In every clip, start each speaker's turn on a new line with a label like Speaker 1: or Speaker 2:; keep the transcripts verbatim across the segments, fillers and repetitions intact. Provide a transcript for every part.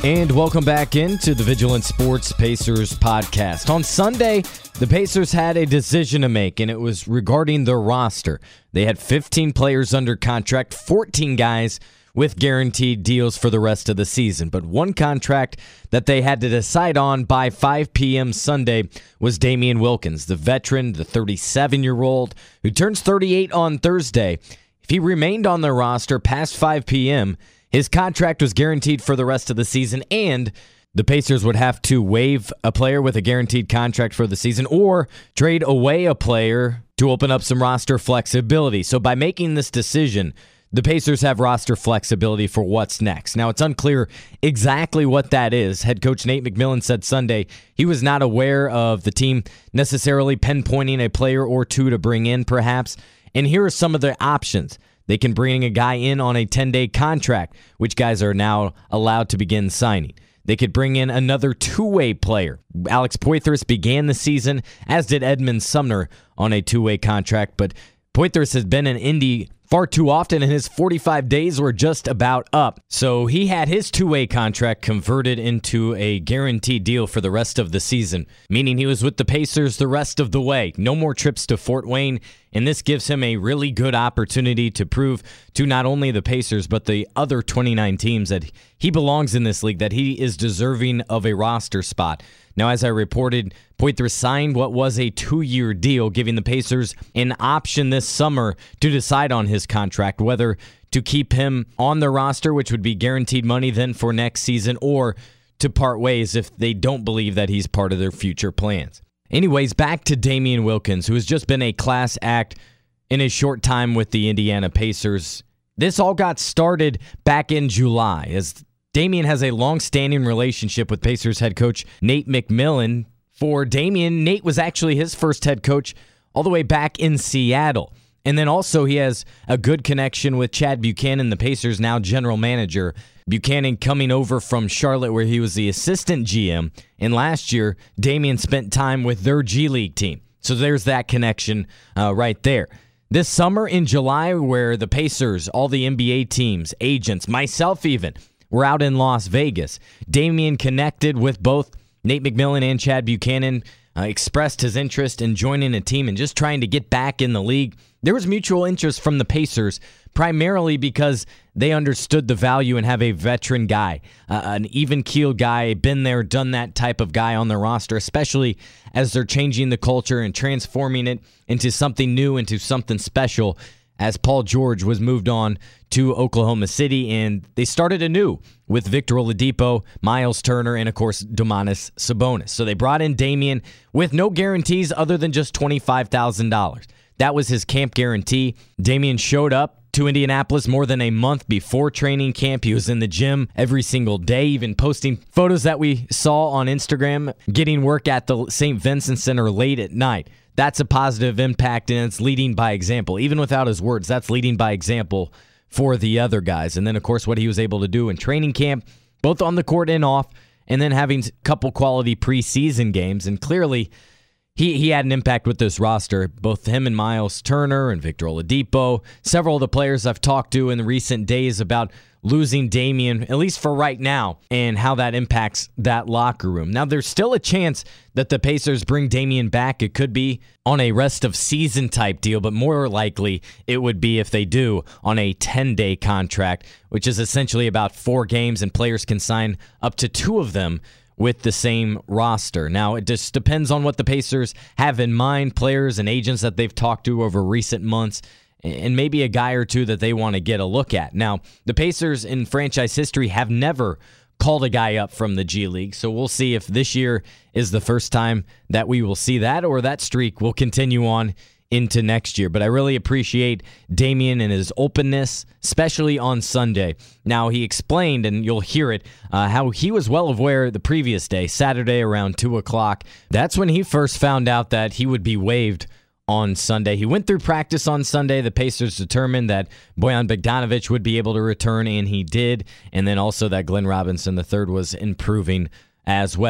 Speaker 1: And welcome back into the Vigilant Sports Pacers podcast. On Sunday, the Pacers had a decision to make, and it was regarding their roster. They had fifteen players under contract, fourteen guys with guaranteed deals for the rest of the season. But one contract that they had to decide on by five p.m. Sunday was Damian Wilkins, the veteran, the thirty-seven-year-old, who turns thirty-eight on Thursday. If he remained on their roster past five p.m., his contract was guaranteed for the rest of the season, and the Pacers would have to waive a player with a guaranteed contract for the season or trade away a player to open up some roster flexibility. So by making this decision, the Pacers have roster flexibility for what's next. Now, it's unclear exactly what that is. Head coach Nate McMillan said Sunday he was not aware of the team necessarily pinpointing a player or two to bring in, perhaps. And here are some of the options. They can bring a guy in on a ten-day contract, which guys are now allowed to begin signing. They could bring in another two-way player. Alex Poythress began the season, as did Edmund Sumner, on a two-way contract, but Poythress has been in Indy far too often, and his forty-five days were just about up. So he had his two-way contract converted into a guaranteed deal for the rest of the season, meaning he was with the Pacers the rest of the way. No more trips to Fort Wayne, and this gives him a really good opportunity to prove to not only the Pacers, but the other twenty-nine teams that he belongs in this league, that he is deserving of a roster spot. Now, as I reported, Poythress signed what was a two-year deal, giving the Pacers an option this summer to decide on his contract, whether to keep him on the roster, which would be guaranteed money then for next season, or to part ways if they don't believe that he's part of their future plans. Anyways, back to Damian Wilkins, who has just been a class act in a short time with the Indiana Pacers. This all got started back in July, as Damian has a long-standing relationship with Pacers head coach Nate McMillan. For Damian, Nate was actually his first head coach all the way back in Seattle. And then also he has a good connection with Chad Buchanan, the Pacers' now general manager. Buchanan coming over from Charlotte, where he was the assistant G M. And last year, Damian spent time with their G League team. So there's that connection uh, right there. This summer in July, where the Pacers, all the N B A teams, agents, myself even, we're out in Las Vegas, Damian connected with both Nate McMillan and Chad Buchanan, uh, expressed his interest in joining a team and just trying to get back in the league. There was mutual interest from the Pacers, primarily because they understood the value and have a veteran guy, uh, an even-keeled guy, been there, done that type of guy on their roster, especially as they're changing the culture and transforming it into something new, into something special, as Paul George was moved on to Oklahoma City, and they started anew with Victor Oladipo, Miles Turner, and, of course, Domantas Sabonis. So they brought in Damian with no guarantees other than just twenty-five thousand dollars. That was his camp guarantee. Damian showed up to Indianapolis more than a month before training camp. He was in the gym every single day, even posting photos that we saw on Instagram, getting work at the Saint Vincent Center late at night. That's a positive impact, and it's leading by example. Even without his words, that's leading by example for the other guys. And then, of course, what he was able to do in training camp, both on the court and off, and then having a couple quality preseason games. And clearly, he, he had an impact with this roster, both him and Miles Turner and Victor Oladipo. Several of the players I've talked to in the recent days about losing Damian, at least for right now, and how that impacts that locker room. Now, there's still a chance that the Pacers bring Damian back. It could be on a rest of season type deal, but more likely it would be, if they do, on a ten-day contract, which is essentially about four games, and players can sign up to two of them with the same roster. Now, it just depends on what the Pacers have in mind, players and agents that they've talked to over recent months, and maybe a guy or two that they want to get a look at. Now, the Pacers in franchise history have never called a guy up from the G League, so we'll see if this year is the first time that we will see that, or that streak will continue on into next year. But I really appreciate Damian and his openness, especially on Sunday. Now, he explained, and you'll hear it, uh, how he was well aware the previous day, Saturday around two o'clock. That's when he first found out that he would be waived on Sunday. He went through practice on Sunday. The Pacers determined that Bojan Bogdanovic would be able to return, and he did. And then also that Glenn Robinson the third was improving as well.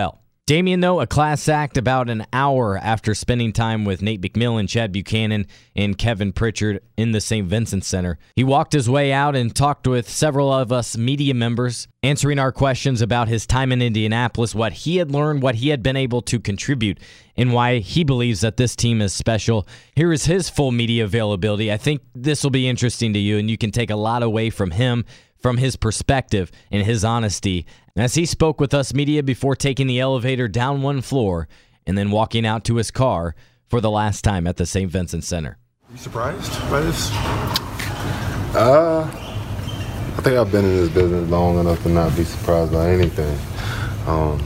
Speaker 1: Damian, though, a class act about an hour after spending time with Nate McMillan, Chad Buchanan, and Kevin Pritchard in the Saint Vincent Center. He walked his way out and talked with several of us media members, answering our questions about his time in Indianapolis, what he had learned, what he had been able to contribute, and why he believes that this team is special. Here is his full media availability. I think this will be interesting to you, and you can take a lot away from him, from his perspective and his honesty, as he spoke with us media before taking the elevator down one floor and then walking out to his car for the last time at the Saint Vincent Center.
Speaker 2: Are you surprised by this?
Speaker 3: Uh, I think I've been in this business long enough to not be surprised by anything. Um,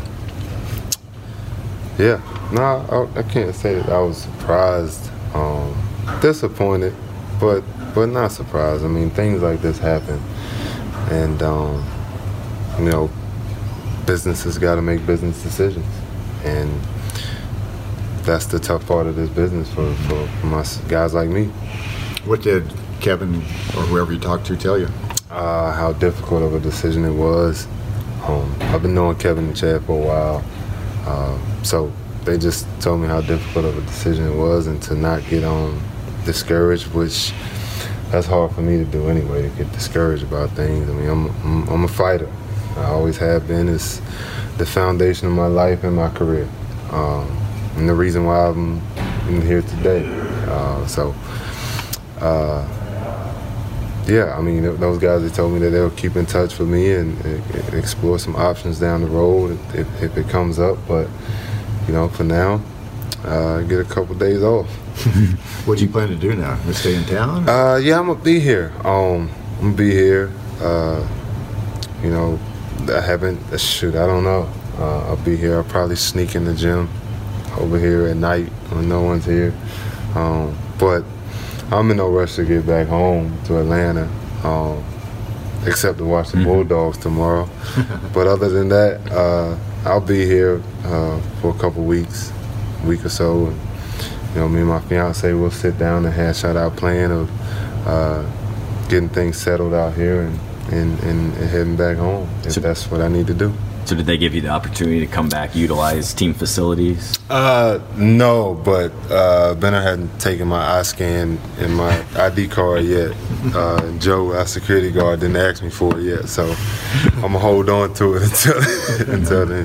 Speaker 3: yeah, no, I, I can't say that I was surprised. Um, disappointed, but but not surprised. I mean, things like this happen. And, um, you know, businesses got to make business decisions. And that's the tough part of this business for, for, for my guys like me.
Speaker 2: What did Kevin or whoever you talked to tell you?
Speaker 3: Uh, how difficult of a decision it was. Um, I've been knowing Kevin and Chad for a while. Uh, so they just told me how difficult of a decision it was, and to not get um, discouraged, which that's hard for me to do anyway, to get discouraged about things. I mean, I'm, I'm, I'm a fighter. I always have been. It's the foundation of my life and my career. Um, and the reason why I'm here today. Uh, so, uh, yeah, I mean, those guys, they told me that they'll keep in touch with me and, and explore some options down the road if, if it comes up. But, you know, for now, uh, get a couple days off.
Speaker 2: What do you plan to do now? You stay in town?
Speaker 3: Uh, yeah, I'm gonna be here. Um, I'm gonna be here. Uh, you know, I haven't. Uh, shoot, I don't know. Uh, I'll be here. I'll probably sneak in the gym over here at night when no one's here. Um, but I'm in no rush to get back home to Atlanta, um, except to watch the mm-hmm. Bulldogs tomorrow. But other than that, uh, I'll be here uh, for a couple weeks, week or so. And, you know, me and my fiance will sit down and hash out our plan of uh, getting things settled out here and, and, and, and heading back home if so, that's what I need to do.
Speaker 4: So did they give you the opportunity to come back, utilize team facilities?
Speaker 3: Uh, no, but uh, Benner hadn't taken my eye scan and my I D card yet. Uh, Joe, our security guard, didn't ask me for it yet, so I'm going to hold on to it until, until then.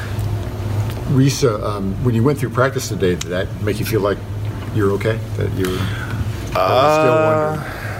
Speaker 2: Reese, um, when you went through practice today, did that make you feel like you're okay? That you were uh,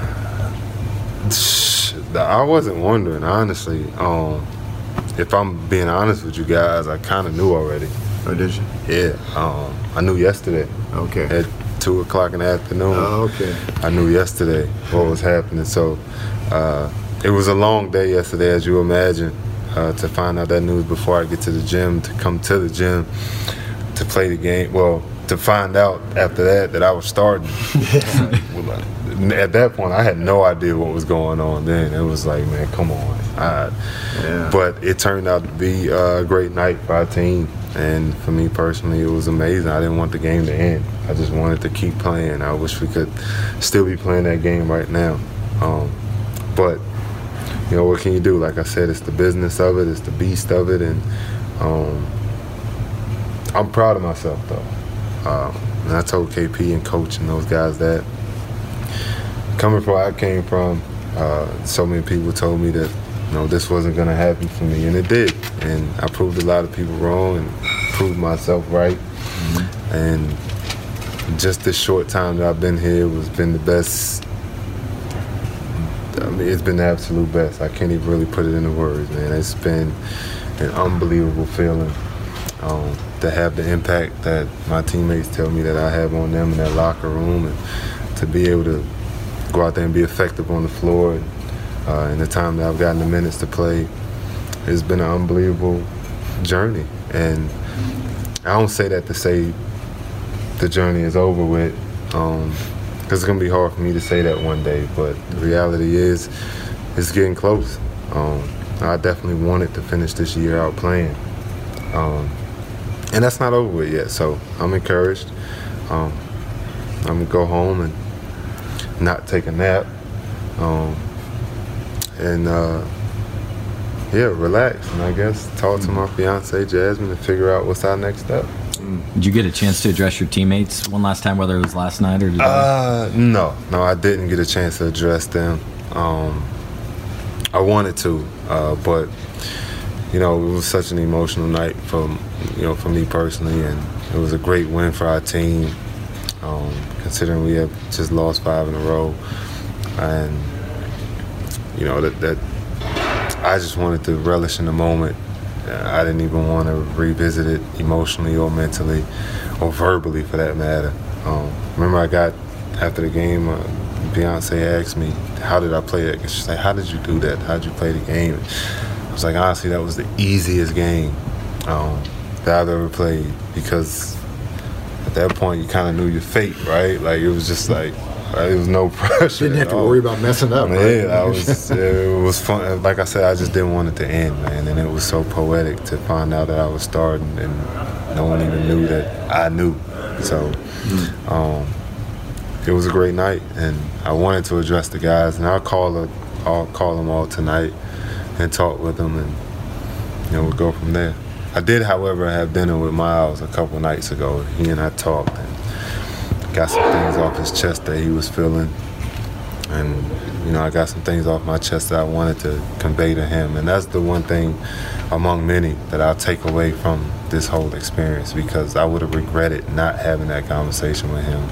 Speaker 3: still wondering? I wasn't wondering, honestly. Um, if I'm being honest with you guys, I kind of knew already.
Speaker 2: Oh, did you?
Speaker 3: Yeah. Um, I knew yesterday.
Speaker 2: Okay.
Speaker 3: At two o'clock in the afternoon.
Speaker 2: Oh, okay.
Speaker 3: I knew yesterday what was happening. So uh, it was a long day yesterday, as you imagine. Uh, to find out that news before I get to the gym, to come to the gym, to play the game. Well, to find out after that that I was starting. At that point, I had no idea what was going on then. It was like, man, come on. I, yeah. But it turned out to be a great night for our team. And for me personally, it was amazing. I didn't want the game to end. I just wanted to keep playing. I wish we could still be playing that game right now. Um, but you know, what can you do? Like I said, it's the business of it, it's the beast of it, and um, I'm proud of myself, though. Um, and I told K P and Coach and those guys that coming from where I came from, uh, so many people told me that, you know, this wasn't going to happen for me, and it did. And I proved a lot of people wrong and proved myself right. Mm-hmm. And just this short time that I've been here has been the best. I mean, it's been the absolute best. I can't even really put it into words, man. It's been an unbelievable feeling um, to have the impact that my teammates tell me that I have on them in that locker room, and to be able to go out there and be effective on the floor. And, uh, in the time that I've gotten the minutes to play, it's been an unbelievable journey. And I don't say that to say the journey is over with. Um, Because it's going to be hard for me to say that one day, but the reality is it's getting close. Um, I definitely wanted to finish this year out playing. Um, and that's not over with yet, so I'm encouraged. Um, I'm going to go home and not take a nap. Um, and uh, yeah, relax, and I guess talk to my fiance Jasmine and figure out what's our next step.
Speaker 4: Did you get a chance to address your teammates one last time, whether it was last night or today?
Speaker 3: Uh, no, no, I didn't get a chance to address them. Um, I wanted to, uh, but you know, it was such an emotional night for you know for me personally, and it was a great win for our team. Um, considering we have just lost five in a row, and you know that that I just wanted to relish in the moment. I didn't even want to revisit it emotionally or mentally or verbally for that matter. Um, remember I got, after the game, uh, Beyonce asked me, how did I play it? She's like, how did you do that? How did you play the game? I was like, honestly, that was the easiest game um, that I've ever played, because at that point you kind of knew your fate, right? Like it was just like, there was no pressure.
Speaker 2: Didn't have to worry about messing up.
Speaker 3: Yeah,
Speaker 2: right?
Speaker 3: I was. It was fun. Like I said, I just didn't want it to end, man. And it was so poetic to find out that I was starting, and no one even knew that I knew. So, um, it was a great night, and I wanted to address the guys, and I'll call it. I'll call them all tonight and talk with them, and you know we'll go from there. I did, however, have dinner with Miles a couple nights ago. He and I talked. And got some things off his chest that he was feeling, and you know I got some things off my chest that I wanted to convey to him, and that's the one thing among many that I'll take away from this whole experience, because I would have regretted not having that conversation with him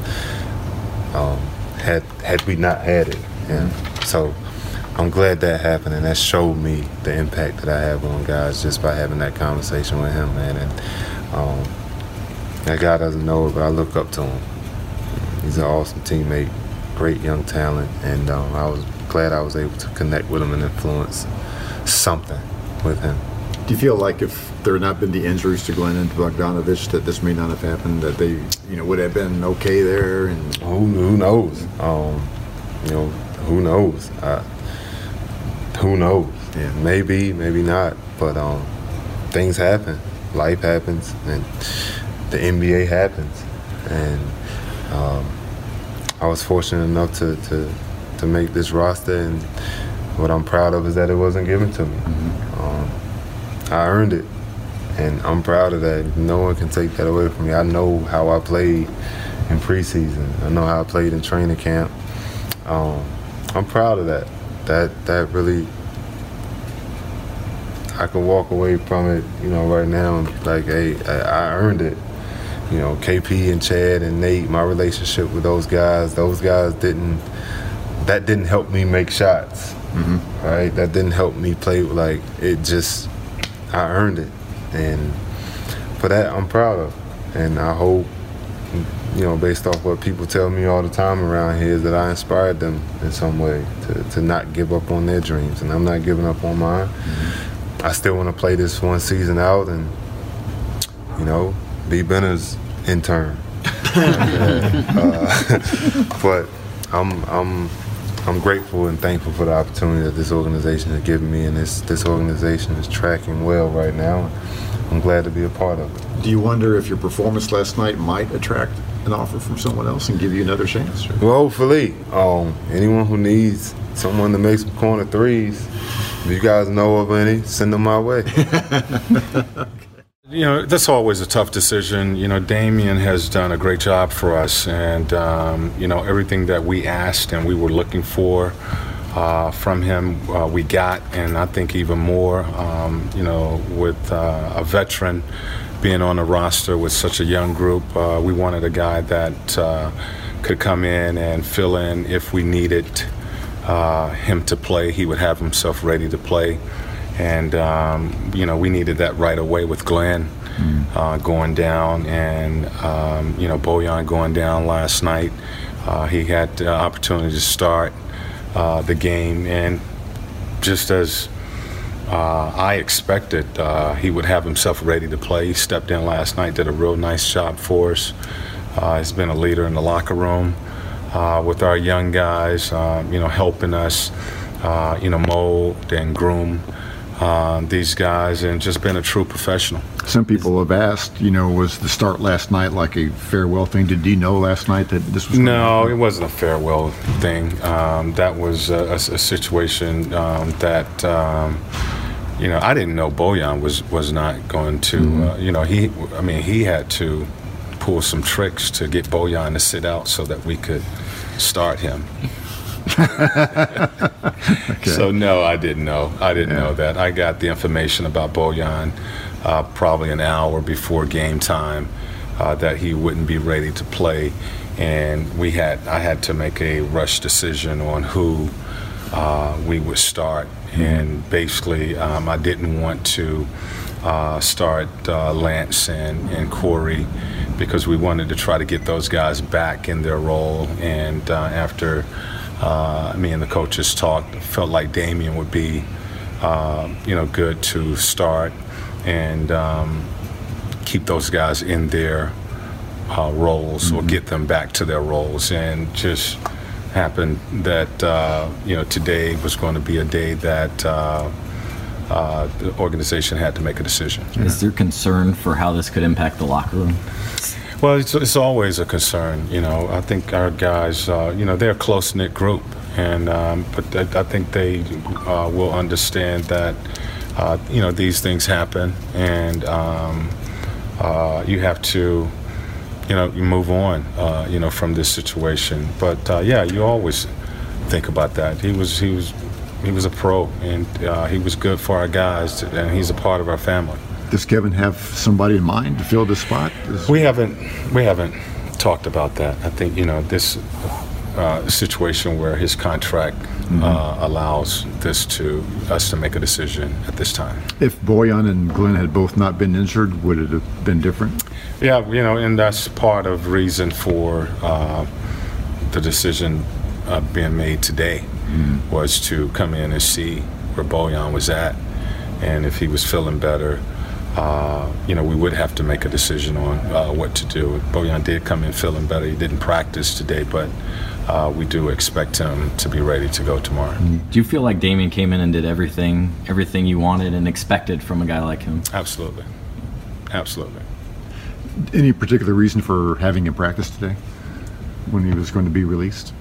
Speaker 3: um, had had we not had it. And so I'm glad that happened, and that showed me the impact that I have on guys just by having that conversation with him, man. And um, that guy doesn't know it, but I look up to him. He's an awesome teammate, great young talent, and um, I was glad I was able to connect with him and influence something with him.
Speaker 2: Do you feel like if there had not been the injuries to Glenn and Bogdanovich, that this may not have happened, that they, you know, would have been okay there? And
Speaker 3: who, who knows? Um, you know, who knows? I, who knows?
Speaker 2: Yeah.
Speaker 3: Maybe, maybe not. But um, things happen. Life happens, and the N B A happens, and. Um, I was fortunate enough to, to to make this roster, and what I'm proud of is that it wasn't given to me. Mm-hmm. Um, I earned it, and I'm proud of that. No one can take that away from me. I know how I played in preseason. I know how I played in training camp. Um, I'm proud of that. That that really, I can walk away from it, you know, right now and be like, hey, I, I earned it. You know, K P and Chad and Nate, my relationship with those guys, those guys didn't, that didn't help me make shots, mm-hmm. right? That didn't help me play, like, it just, I earned it. And for that, I'm proud of. And I hope, you know, based off what people tell me all the time around here, is that I inspired them in some way to, to not give up on their dreams. And I'm not giving up on mine. Mm-hmm. I still want to play this one season out and, you know, be Benner's intern. uh, but I'm I'm I'm grateful and thankful for the opportunity that this organization has given me, and this this organization is tracking well right now. I'm glad to be a part of it.
Speaker 2: Do you wonder if your performance last night might attract an offer from someone else and give you another chance? Or?
Speaker 3: Well, hopefully. Um, anyone who needs someone to make some corner threes, if you guys know of any, send them my way.
Speaker 5: You know, that's always a tough decision. You know, Damian has done a great job for us, and, um, you know, everything that we asked and we were looking for uh, from him, uh, we got, and I think even more, um, you know, with uh, a veteran being on the roster with such a young group, uh, we wanted a guy that uh, could come in and fill in if we needed uh, him to play. He would have himself ready to play. And, um, you know, we needed that right away with Glenn mm. uh, going down and, um, you know, Bojan going down last night. Uh, he had the opportunity to start uh, the game. And just as uh, I expected, uh, he would have himself ready to play. He stepped in last night, did a real nice job for us. Uh, he's been a leader in the locker room uh, with our young guys, uh, you know, helping us, uh, you know, mold and groom Uh, these guys, and just been a true professional.
Speaker 2: Some people have asked, you know, was the start last night like a farewell thing? Did you know last night that this was?
Speaker 5: No, it wasn't a farewell thing. Um, that was a, a, a situation um, that, um, you know, I didn't know Bojan was was not going to. Mm-hmm. Uh, you know, he. I mean, he had to pull some tricks to get Bojan to sit out so that we could start him. Okay. So no, I didn't know. I didn't yeah. know that. I got the information about Bojan uh, probably an hour before game time uh, that he wouldn't be ready to play, and we had. I had to make a rush decision on who uh, we would start, mm-hmm. and basically, um, I didn't want to uh, start uh, Lance and, and Corey, because we wanted to try to get those guys back in their role. And uh, after uh, me and the coaches talked, felt like Damian would be, uh, you know, good to start and um, keep those guys in their uh, roles, mm-hmm. or get them back to their roles. And just happened that uh, you know, today was going to be a day that uh, uh, the organization had to make a decision.
Speaker 4: Is there concern for how this could impact the locker room?
Speaker 5: Well, it's, it's always a concern. You know, I think our guys, uh, you know, they're a close-knit group, and um, but I, I think they uh, will understand that, uh, you know, these things happen, and um, uh, you have to, you know, you move on, uh, you know, from this situation. But uh, yeah, you always think about that. He was, he was, he was a pro, and uh, he was good for our guys, and he's a part of our family.
Speaker 2: Does Kevin have somebody in mind to fill this spot? Is-
Speaker 5: we haven't, we haven't talked about that. I think, you know, this uh, situation where his contract mm-hmm. uh, allows this to us to make a decision at this time.
Speaker 2: If Bojan and Glenn had both not been injured, would it have been different?
Speaker 5: Yeah, you know, and that's part of reason for uh, the decision uh, being made today, mm-hmm. was to come in and see where Bojan was at, and if he was feeling better. Uh, you know, we would have to make a decision on uh, what to do. Bojan did come in feeling better. He didn't practice today, but uh, we do expect him to be ready to go tomorrow.
Speaker 4: Do you feel like Damian came in and did everything, everything you wanted and expected from a guy like him?
Speaker 5: Absolutely, absolutely.
Speaker 2: Any particular reason for having him practice today, when he was going to be released?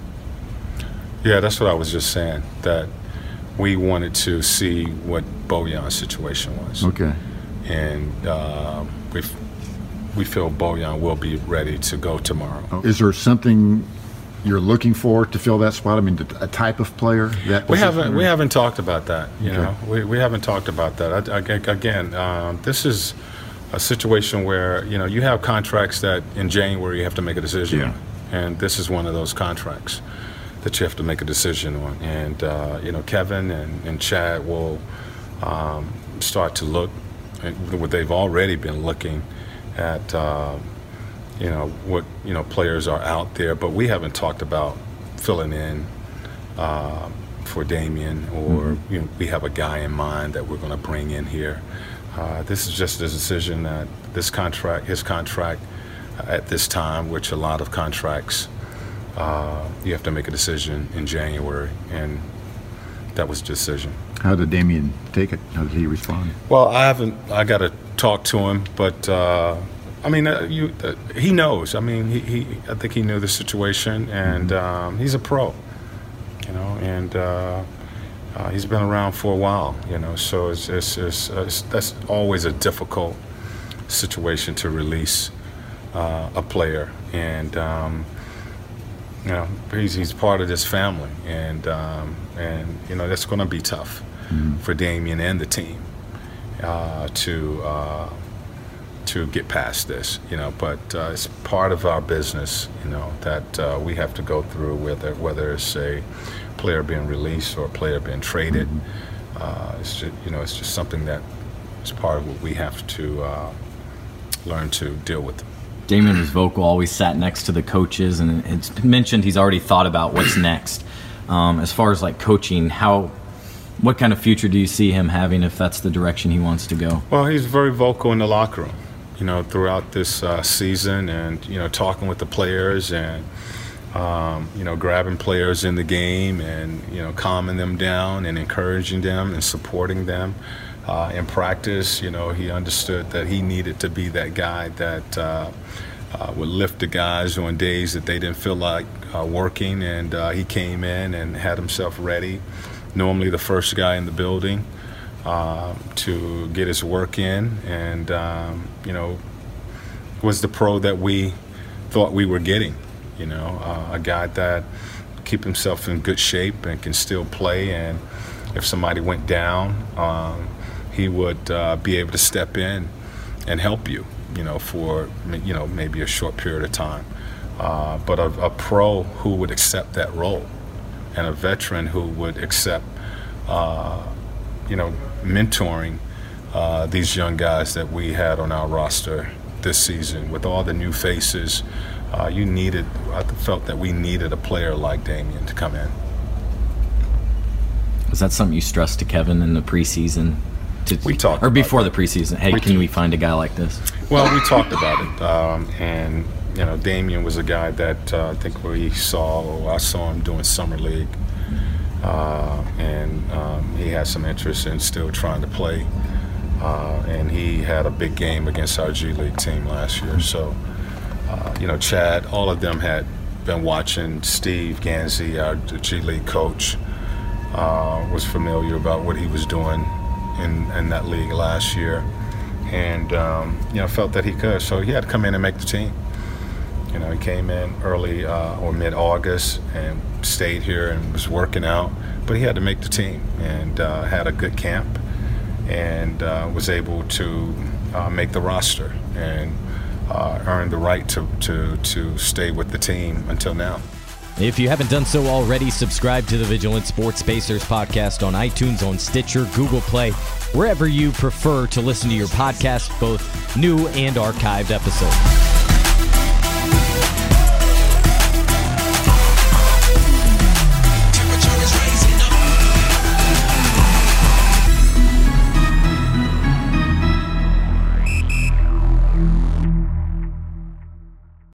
Speaker 5: Yeah, that's what I was just saying. That we wanted to see what Bojan's situation was.
Speaker 2: Okay.
Speaker 5: And uh, we we feel Bojan will be ready to go tomorrow.
Speaker 2: Is there something you're looking for to fill that spot? I mean, a type of player that
Speaker 5: we haven't we haven't talked about that. You
Speaker 2: okay.
Speaker 5: know, we we haven't talked about that. I, I, again, um, this is a situation where, you know, you have contracts that in January you have to make a decision
Speaker 2: yeah.
Speaker 5: on, and this is one of those contracts that you have to make a decision on. And uh, you know, Kevin and, and Chad will um, start to look. They've already been looking at, uh, you know, what, you know, players are out there, but we haven't talked about filling in uh, for Damian, or mm-hmm. you know, we have a guy in mind that we're going to bring in here. Uh, this is just a decision that this contract, his contract at this time, which a lot of contracts, uh, you have to make a decision in January, and that was the decision.
Speaker 2: How did Damian take it? How did he respond?
Speaker 5: Well, I haven't. I got to talk to him, but uh, I mean, uh, you, uh, he knows. I mean, he, he. I think he knew the situation, and
Speaker 2: mm-hmm.
Speaker 5: um, he's a pro, you know, and uh, uh, he's been around for a while, you know. So it's, it's, it's, it's that's always a difficult situation to release uh, a player, and um, you know, he's he's part of this family, and um, and you know, that's going to be tough. Mm-hmm. for Damian and the team uh, to uh, to get past this, you know. But uh, it's part of our business, you know, that uh, we have to go through, whether whether it's a player being released or a player being traded. Mm-hmm. Uh, it's just, you know, it's just something that is part of what we have to uh, learn to deal with.
Speaker 4: Damian was vocal, always sat next to the coaches, and it's mentioned he's already thought about what's next. Um, as far as like coaching, how. What kind of future do you see him having if that's the direction he wants to go?
Speaker 5: Well, he's very vocal in the locker room, you know, throughout this uh, season, and, you know, talking with the players and, um, you know, grabbing players in the game and, you know, calming them down and encouraging them and supporting them. Uh, in practice, you know, he understood that he needed to be that guy that uh, uh, would lift the guys on days that they didn't feel like uh, working, and uh, he came in and had himself ready. Normally the first guy in the building, uh, to get his work in, and um, you know, was the pro that we thought we were getting. You know, uh, a guy that keep himself in good shape and can still play, and if somebody went down, um, he would uh, be able to step in and help you. You know, for you know maybe a short period of time, uh, but a, a pro who would accept that role, and a veteran who would accept, uh, you know, mentoring uh, these young guys that we had on our roster this season. With all the new faces, uh, you needed. I felt that we needed a player like Damian to come in.
Speaker 4: Was that something you stressed to Kevin in the preseason? To,
Speaker 5: we talked,
Speaker 4: or before
Speaker 5: that.
Speaker 4: the preseason. Hey,
Speaker 5: we
Speaker 4: can
Speaker 5: t-
Speaker 4: we find a guy like this?
Speaker 5: Well, we talked about it, um, and you know, Damian was a guy that uh, I think we saw. I saw him doing summer league, uh, and um, he had some interest in still trying to play. Uh, and he had a big game against our G League team last year. So, uh, you know, Chad, all of them had been watching. Steve Gansey, our G League coach, uh, was familiar about what he was doing in, in that league last year, and um, you know, felt that he could. So he had to come in and make the team. You know, he came in early uh, or mid-August and stayed here and was working out, but he had to make the team, and uh, had a good camp, and uh, was able to uh, make the roster and uh, earn the right to, to, to stay with the team until now.
Speaker 1: If you haven't done so already, subscribe to the Vigilant Sports Pacers podcast on iTunes, on Stitcher, Google Play, wherever you prefer to listen to your podcast, both new and archived episodes.